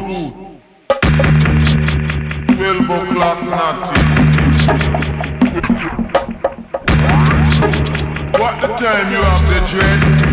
12 o'clock naughty. What the time you have the dread?